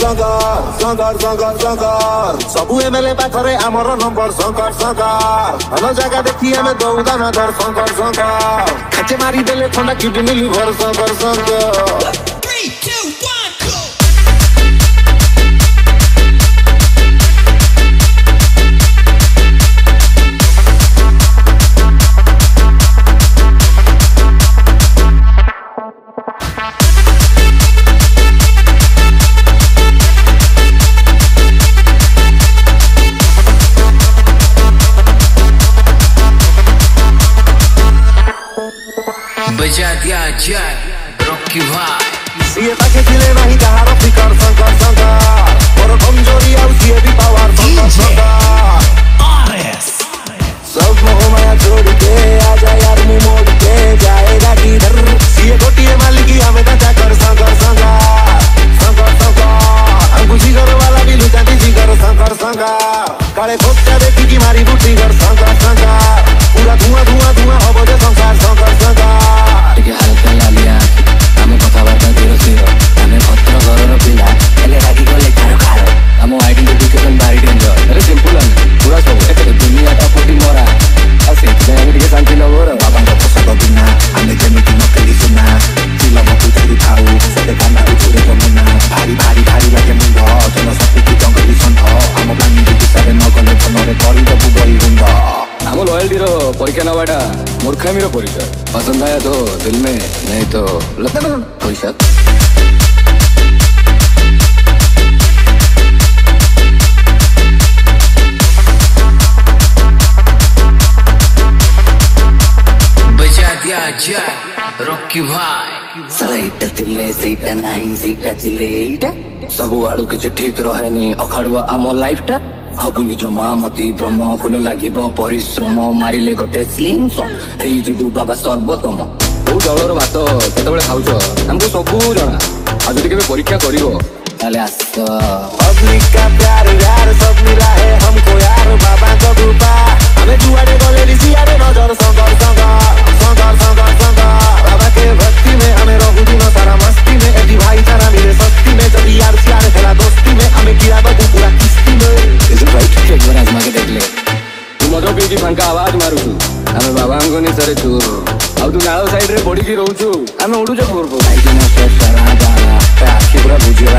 शंकर शंकर शंकर शंकर सबु एमएलए पाखरे आमर नंबर शंकर शंकर भल जगह देखी आमे दौड़ा ना धर शंकर शंकर खाचे मारी देले ठंडा kidney liver Shankar Shankar 3, 2, 1, go! बजा दिया जाए रॉकी भाई सीए ताके दिले नहीं कहारो फिकर शंकर शंकर और कमजोरी और सीए भी पावर शंकर शंकर RS सब मोह माया छोड़ के आजा यार मुंह मोड़ के जाएगा किधर सीए गोटिए मालिकी हमें ना कर शंकर शंकर शंकर शंकर अंकुशी करो वाला भी लुटाती सी कर शंकर शंकर काले खोपचा देखी की मारी बूटी कर शंकर शंकर पूरा धुआं धुआं धुआं हो बोले संसार शंकर शंकर ଟିକେ ହାଲକା ଲାଲିଆ ଆମେ କଥାବାର୍ତ୍ତା ଧୀର ସ୍ଥିର ଆମେ ଭଦ୍ର ଘରର ପିଲା ହେଲେ ରାଗିଗଲେ କାର କାର ଆମ ଆଇଡେଣ୍ଟିଫିକେସନ ଭାରି ଡେଞ୍ଜର ଆରେ ସିମ୍ପଲ ଆମେ ପୁରା ସବୁ ଦୁନିଆଟା ଫୁଟି ମରା ଆଉ ସେଥିପାଇଁ ଆମେ ଟିକେ ଶାନ୍ତି ନବର ବାବାଙ୍କ ପୋଷାକ ବିନା ଆମେ ଯେମିତି ନକଲି ସୁନା ଚିଲମକୁ ଛୁରିଥାଉ ସତେ କାନାରୁ ଛୁରେ ଯମୁନା ଭାରି ଭାରି ଭାରି ଲାଗେ ମୁଣ୍ଡ ଜନଶକ୍ତିକୁ ଜଙ୍ଗଲି ଷଣ୍ଢ ଆମ ପ୍ଲାନିଂ ଦିଶାରେ ନଗଲେ ମନରେ କରିଦେବୁ ବହି ଗୁଣ୍ଡ ଆମ ଲୟାଲ୍ଟିର ପରୀକ୍ଷା ନେବାଟା ମୂର୍ଖାମିର ପରିଚୟ पसंद आया तो दिल में नहीं तो लगता ना कोई शक बजा दिया जाए रॉकी भाई सईटा चिल्ले सीटा नहीं सीटा चिल्ले सबु आड़ू किछ ठीक रहेनी अखाड़ुआ आम लाइफटा हबुनी जमा मती भ्रम फुल लागिब परिश्रम मारिले गोटे स्लिम सॉन्ग एई जुडू बाबा सर्वोत्तम ओ चाउलर भात केतबेले खाउछ हमको सबू जणा आ जदि केबे परीक्षा करिवो ताले आस पब्लिक का प्यार यार सब मिला है हमको यार बाबा का कृपा हमें जुआरे गले लिसिया रे नजर शंकर शंकर शंकर शंकर शंकर बाबा के भक्ति में हमें रहू दिन सारा मस्ती में एटी भाईचारा मिले सस्ती में जब यार सियार खेला दोस्ती में हमें गिरा बगू पूरा किस्ती में इज इट राइट एक बार आजमा के देख ले तू मजो पी की फंका आवाज मारू हमें बाबा को नहीं सरे चूर अब तू नाव साइड रे बॉडी की रहू छु हमें उडू जो फोर को आई के ना सारा बाला आखी पूरा बुझियो